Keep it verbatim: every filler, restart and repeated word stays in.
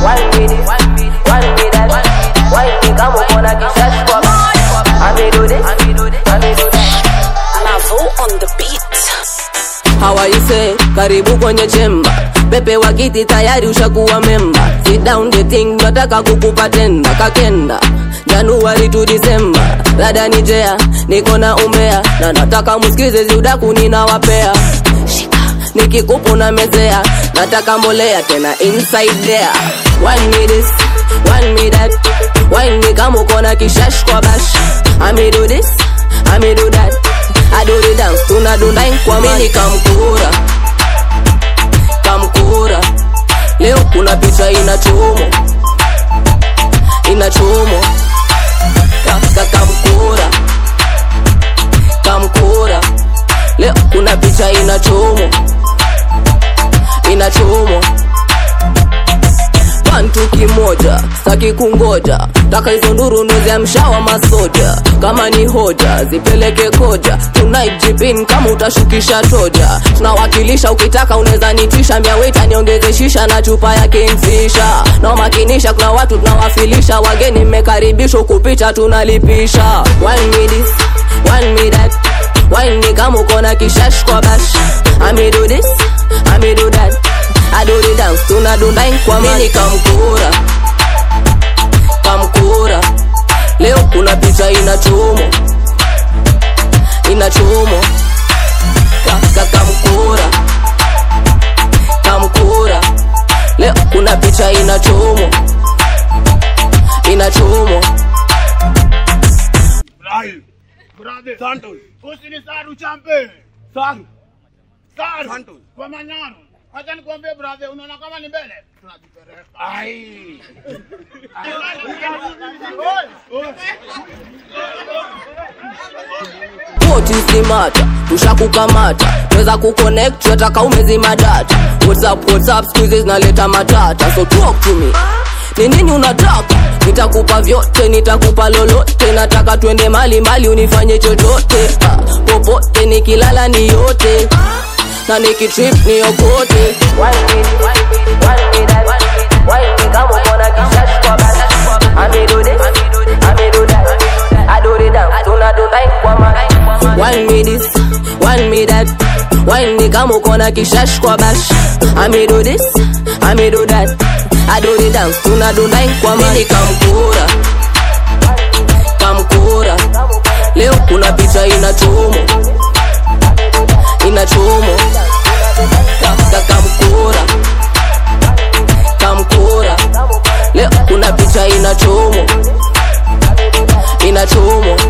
Wine me this, wine me that. Wine me kama uko na kishash kwa bash. Ame do this, ame do that. Lavo on the beat. How are you say? Karibu kwenye chemba. Pepe wa kiti tayari ushakuwa memba. Sit down the thing, nataka kukupa tenda. Kakenda January to December. Rada nijea, niko na umea. Na nataka musikize ziudaku ninawapea. Shika, nikikupu na mezea. Nataka mbolea tena inside there. Wine me this, wine me that. Wine me kama uko na kishash kwa bash. Ame do this, ame do that. I do the dance, tunadunda kwa mini kamkura. Kamkura. Leo kuna picha inachomo. Inachomo. Kaka kamkura. Kamkura. Leo kuna picha inachomo. Inachomo. Bantu kimoja, saki kungoja. Taka hizo nduru ndo za mshawa masoja. Kama ni hoja, zipeleke koja. Tonight jipin kama utashukisha toja. Tunawakilisha ukitaka unaweza nitisha. Mbia waiter niongeze shisha na chupa ya Kingfisher. Na makinisha kuna watu tunawafilisha. Wageni mmekaribishwa kupita tunalipisha. Wine me this, wine me that. Wine me kama uko na kishash kwa bash. Ame do this, ame do that. I do the dance, tunadunda kwa mini kamkura. Kamkura. Leo kuna picha inachomo. Inachomo. Kaka kamkura. Kamkura. Leo kuna picha inachomo. Inachomo. Rahil, brother, Santos. Usini saru champe. Saru. Saru. Santos. Kwa manyano. Acha nikwambie brother, unaona kama ni mbele? Tunajipeleka. Ai. What is the matter? Tushakukamata. Tweza kuconnect, tunataka umezima data. What's up, what's up, squeezes na leta matata. So talk to me. Ni nini unataka? Nitakupa vyote, nitakupa lolote. Nataka twende mali mali unifanye chochote. Ah, popote nikilala ni yote. Na nikitrip ni okote. Wine me this, wine me that. Wine me kama uko na kishash kwa bash. Ame do this, ame do that. I do the dance, tunadunda kwa mash. Wine me this, wine me that. Wine me kama uko na kishash kwa bash. Ame do this, ame do that. I do the dance, tunadunda kwa mini kamkura. Kamkura. Leo kuna picha inachomo. Inachomo. Kaka kamkura. Kamkura. Leo kuna picha inachomo. Inachomo.